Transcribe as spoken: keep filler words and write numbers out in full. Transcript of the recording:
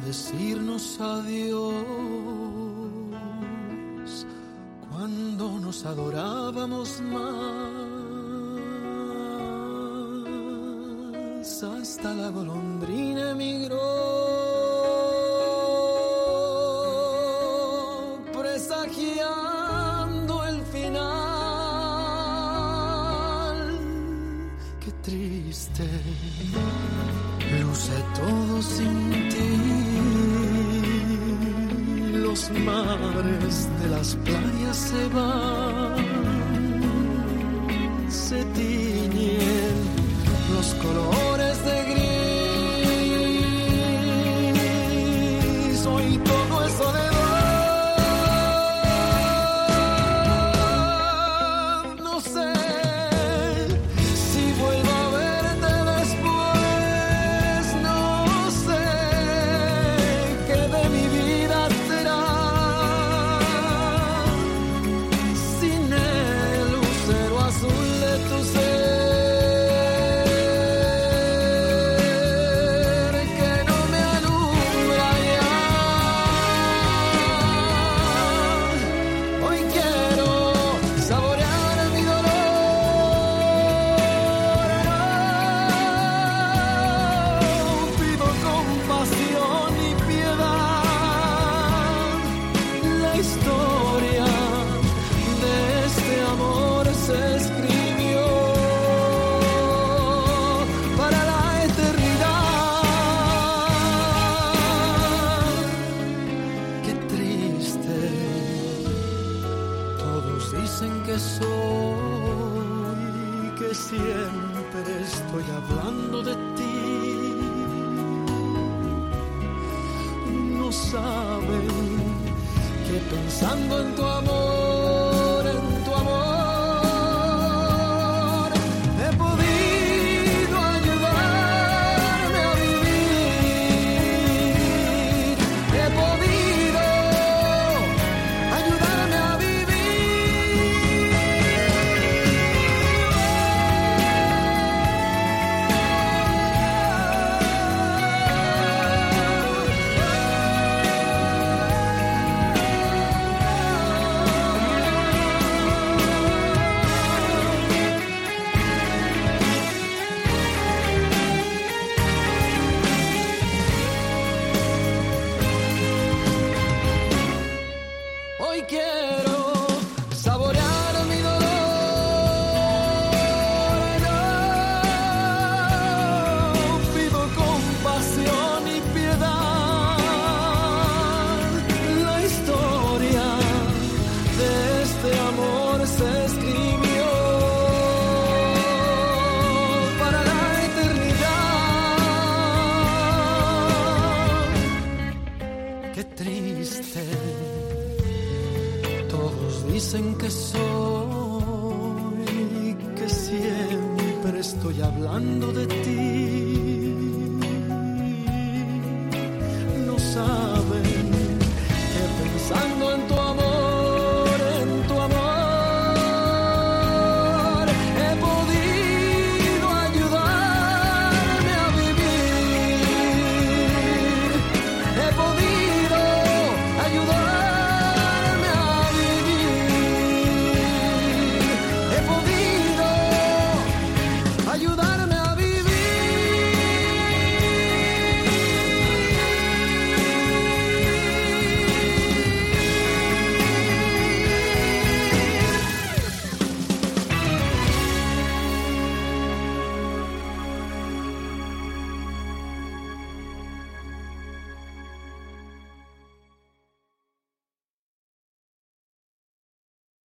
decirnos adiós cuando nos adorábamos más. Hasta la golondrina emigró, presagiando el final. Qué triste luce todo sin ti. Los mares de las playas se van, se tiñen los colores de gris. Hoy todo es soledad. No sé si vuelvo a verte después. No sé qué de mi vida será sin el lucero azul de tu ser. Siempre estoy hablando de ti. No saben que pensando en tu amor, en tu amor, he podido ayudarme a vivir. He podido ayudarme a dicen que soy, que siempre estoy hablando